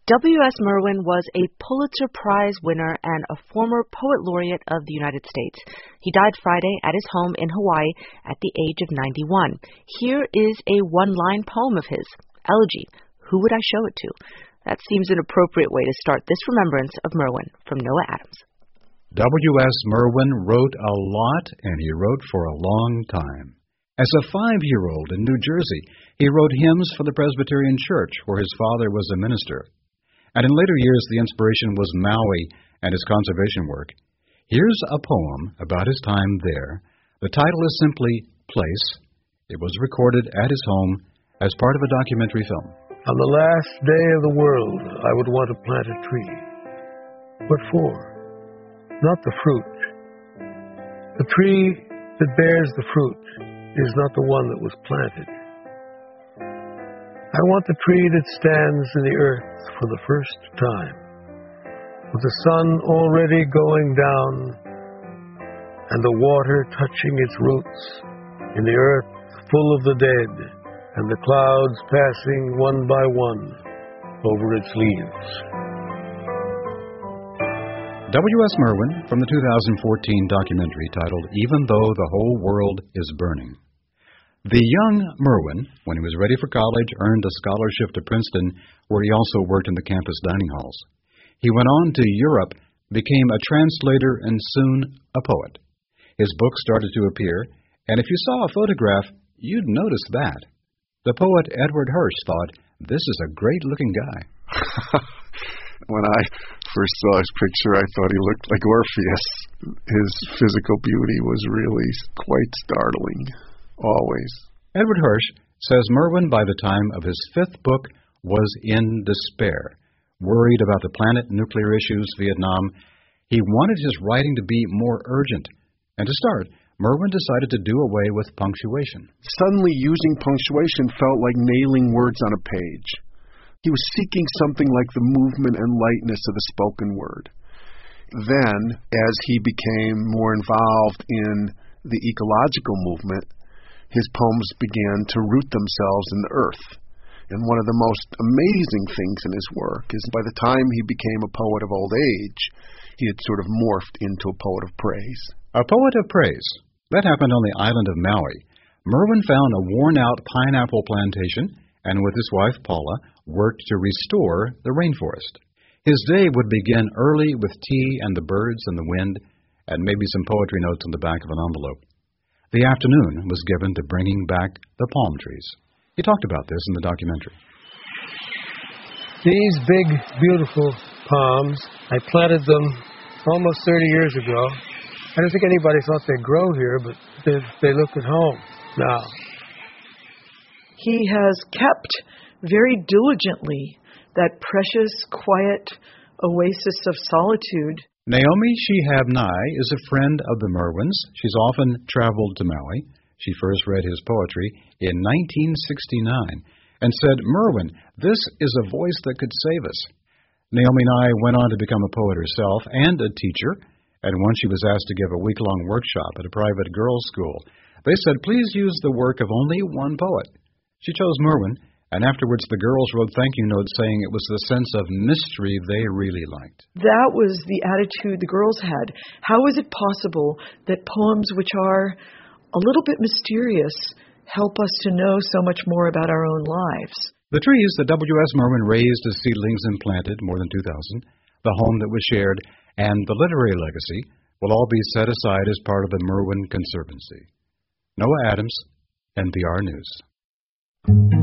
W.S. Merwin was a Pulitzer Prize winner and a former poet laureate of the United States. He died Friday at his home in Hawaii at the age of 91. Here is a one-line poem of his, Elegy, Who Would I Show It To? That seems an appropriate way to start this remembrance of Merwin, from Noah Adams. W.S. Merwin wrote a lot, and he wrote for a long time. As a 5-year-old in New Jersey, he wrote hymns for the Presbyterian Church, where his father was a minister. And in later years, the inspiration was Maui and his conservation work. Here's a poem about his time there. The title is simply Place. It was recorded at his home as part of a documentary film. On the last day of the world, I would want to plant a tree. What for? Not the fruit. The tree that bears the fruit is not the one that was planted. I want the tree that stands in the earth for the first time, with the sun already going down and the water touching its roots, in the earth full of the dead, and the clouds passing one by one over its leaves. W.S. Merwin from the 2014 documentary titled Even Though the Whole World is Burning. The young Merwin, when he was ready for college, earned a scholarship to Princeton, where he also worked in the campus dining halls. He went on to Europe, became a translator, and soon a poet. His books started to appear, and if you saw a photograph, you'd notice that. The poet Edward Hirsch thought, "This is a great-looking guy." When I first saw his picture, I thought he looked like Orpheus. His physical beauty was really quite startling. Always. Edward Hirsch says Merwin, by the time of his 5th book, was in despair, worried about the planet, nuclear issues, Vietnam. He wanted his writing to be more urgent. And to start, Merwin decided to do away with punctuation. Suddenly, using punctuation felt like nailing words on a page. He was seeking something like the movement and lightness of the spoken word. Then, as he became more involved in the ecological movement, his poems began to root themselves in the earth. And one of the most amazing things in his work is by the time he became a poet of old age, he had sort of morphed into a poet of praise. A poet of praise. That happened on the island of Maui. Merwin found a worn-out pineapple plantation and with his wife Paula worked to restore the rainforest. His day would begin early with tea and the birds and the wind and maybe some poetry notes on the back of an envelope. The afternoon was given to bringing back the palm trees. He talked about this in the documentary. These big, beautiful palms, I planted them almost 30 years ago. I don't think anybody thought they'd grow here, but they look at home now. He has kept very diligently that precious, quiet oasis of solitude. Naomi Shihab Nye is a friend of the Merwins. She's often traveled to Maui. She first read his poetry in 1969 and said, "Merwin, this is a voice that could save us." Naomi Nye went on to become a poet herself and a teacher, and once she was asked to give a week-long workshop at a private girls' school. They said, "Please use the work of only one poet." She chose Merwin, and afterwards the girls wrote thank-you notes saying it was the sense of mystery they really liked. That was the attitude the girls had. How is it possible that poems which are a little bit mysterious help us to know so much more about our own lives? The trees that W.S. Merwin raised as seedlings and planted, more than 2,000, the home that was shared, and the literary legacy will all be set aside as part of the Merwin Conservancy. Noah Adams, NPR News.